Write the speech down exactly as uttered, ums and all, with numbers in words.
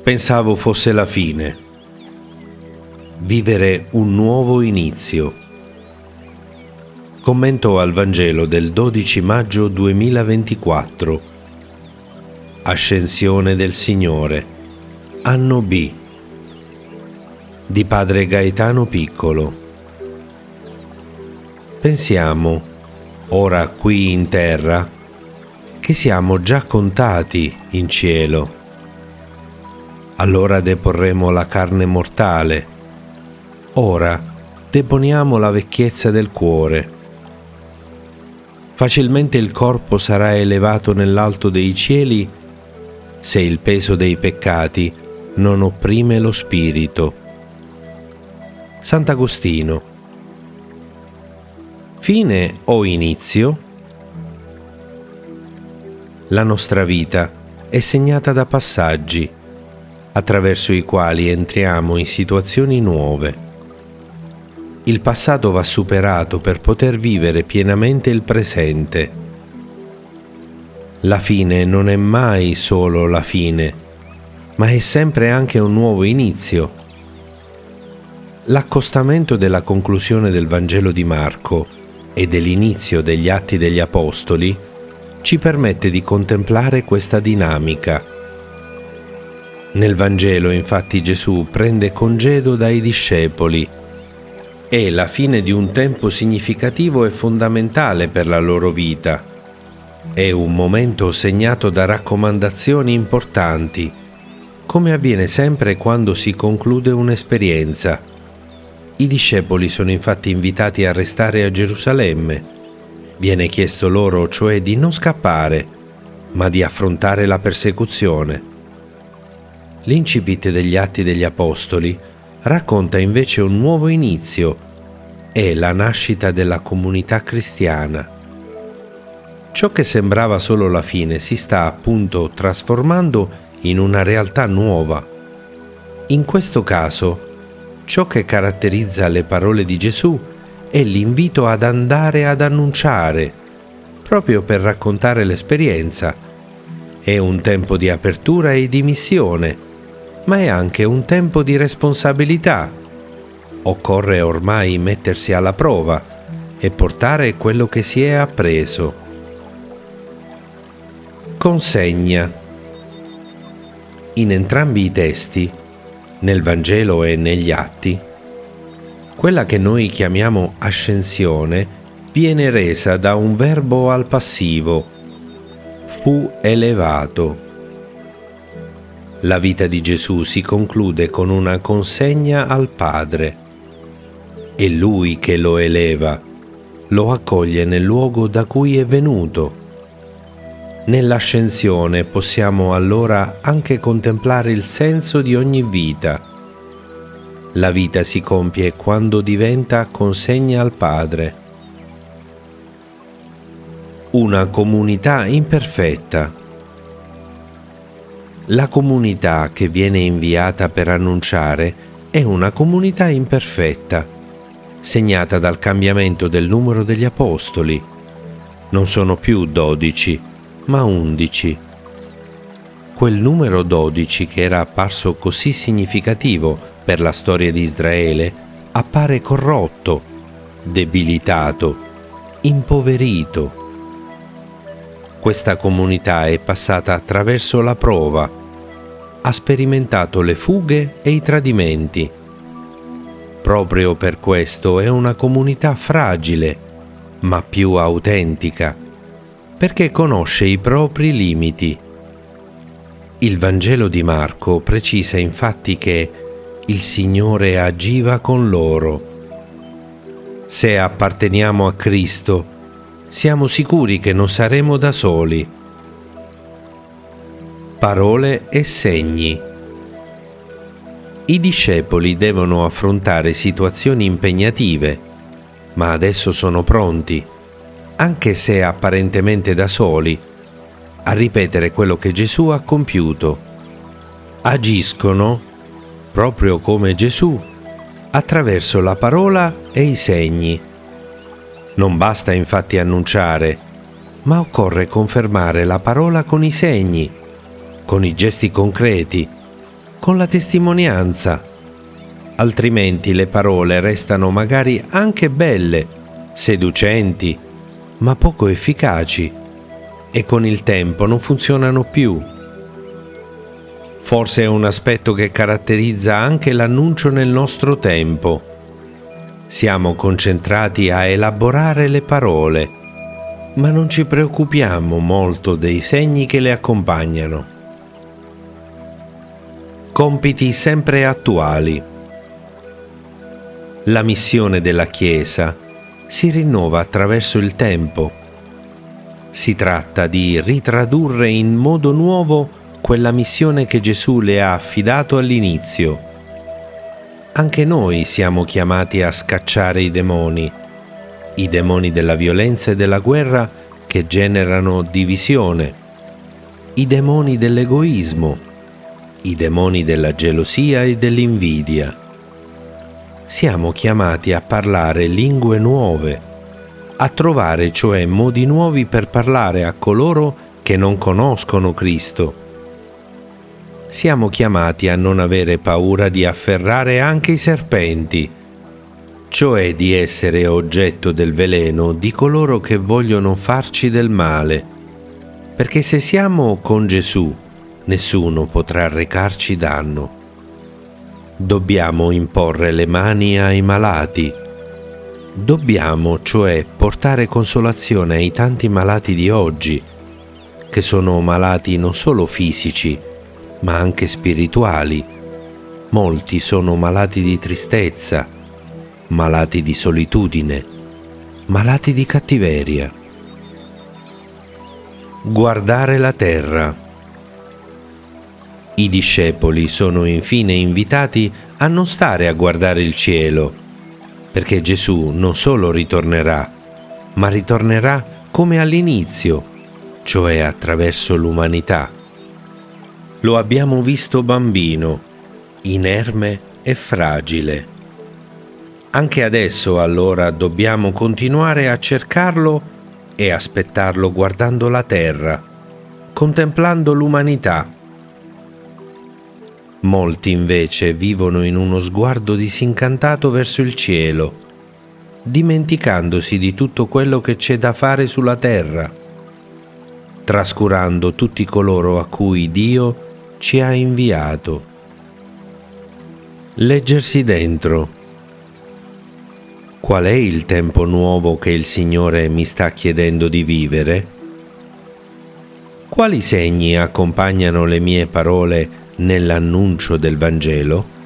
Pensavo fosse la fine. Vivere un nuovo inizio. Commento al Vangelo del dodici maggio duemilaventiquattro. Ascensione del Signore. Anno B. Di padre Gaetano Piccolo. Pensiamo, ora qui in terra, che siamo già contati in cielo. Allora deporremo la carne mortale. Ora deponiamo la vecchiezza del cuore. Facilmente il corpo sarà elevato nell'alto dei cieli se il peso dei peccati non opprime lo spirito. Sant'Agostino. Fine o inizio? La nostra vita è segnata da passaggi attraverso i quali entriamo in situazioni nuove. Il passato va superato per poter vivere pienamente il presente. La fine non è mai solo la fine, ma è sempre anche un nuovo inizio. L'accostamento della conclusione del Vangelo di Marco e dell'inizio degli Atti degli Apostoli ci permette di contemplare questa dinamica. Nel Vangelo, infatti, Gesù prende congedo dai discepoli e la fine di un tempo significativo e fondamentale per la loro vita. È un momento segnato da raccomandazioni importanti, come avviene sempre quando si conclude un'esperienza. I discepoli sono infatti invitati a restare a Gerusalemme. Viene chiesto loro, cioè, di non scappare, ma di affrontare la persecuzione. L'incipit degli Atti degli Apostoli racconta invece un nuovo inizio e la nascita della comunità cristiana. Ciò che sembrava solo la fine si sta appunto trasformando in una realtà nuova. In questo caso, ciò che caratterizza le parole di Gesù è l'invito ad andare ad annunciare, proprio per raccontare l'esperienza. È un tempo di apertura e di missione, ma è anche un tempo di responsabilità. Occorre ormai mettersi alla prova e portare quello che si è appreso. Consegna. In entrambi i testi, nel Vangelo e negli Atti, quella che noi chiamiamo ascensione viene resa da un verbo al passivo: fu elevato. La vita di Gesù si conclude con una consegna al Padre. È Lui che lo eleva, lo accoglie nel luogo da cui è venuto. Nell'ascensione possiamo allora anche contemplare il senso di ogni vita. La vita si compie quando diventa consegna al Padre. Una comunità imperfetta. La comunità che viene inviata per annunciare è una comunità imperfetta, segnata dal cambiamento del numero degli apostoli. Non sono più dodici, ma undici. Quel numero dodici, che era apparso così significativo per la storia di Israele, appare corrotto, debilitato, impoverito. Questa comunità è passata attraverso la prova, ha sperimentato le fughe e i tradimenti. Proprio per questo è una comunità fragile, ma più autentica, perché conosce i propri limiti. Il Vangelo di Marco precisa infatti che il Signore agiva con loro. Se apparteniamo a Cristo, siamo sicuri che non saremo da soli. Parole e segni. I discepoli devono affrontare situazioni impegnative, ma adesso sono pronti, anche se apparentemente da soli, a ripetere quello che Gesù ha compiuto. Agiscono, proprio come Gesù, attraverso la parola e i segni. Non basta infatti annunciare, ma occorre confermare la parola con i segni, con i gesti concreti, con la testimonianza. Altrimenti le parole restano magari anche belle, seducenti, ma poco efficaci e con il tempo non funzionano più. Forse è un aspetto che caratterizza anche l'annuncio nel nostro tempo. Siamo concentrati a elaborare le parole, ma non ci preoccupiamo molto dei segni che le accompagnano. Compiti sempre attuali. La missione della Chiesa si rinnova attraverso il tempo. Si tratta di ritradurre in modo nuovo quella missione che Gesù le ha affidato all'inizio. Anche noi siamo chiamati a scacciare i demoni, i demoni della violenza e della guerra che generano divisione, i demoni dell'egoismo, i demoni della gelosia e dell'invidia. Siamo chiamati a parlare lingue nuove, a trovare cioè modi nuovi per parlare a coloro che non conoscono Cristo. Siamo chiamati a non avere paura di afferrare anche i serpenti, cioè di essere oggetto del veleno di coloro che vogliono farci del male, perché se siamo con Gesù, nessuno potrà recarci danno. Dobbiamo imporre le mani ai malati. Dobbiamo, cioè, portare consolazione ai tanti malati di oggi, che sono malati non solo fisici, ma anche spirituali. Molti sono malati di tristezza, malati di solitudine, malati di cattiveria. Guardare la terra. I discepoli sono infine invitati a non stare a guardare il cielo, perché Gesù non solo ritornerà, ma ritornerà come all'inizio, cioè attraverso l'umanità. Lo abbiamo visto bambino, inerme e fragile. Anche adesso allora dobbiamo continuare a cercarlo e aspettarlo guardando la terra, contemplando l'umanità. Molti invece vivono in uno sguardo disincantato verso il cielo, dimenticandosi di tutto quello che c'è da fare sulla terra, trascurando tutti coloro a cui Dio ci ha inviato. Leggersi dentro. Qual è il tempo nuovo che il Signore mi sta chiedendo di vivere? Quali segni accompagnano le mie parole nell'annuncio del Vangelo?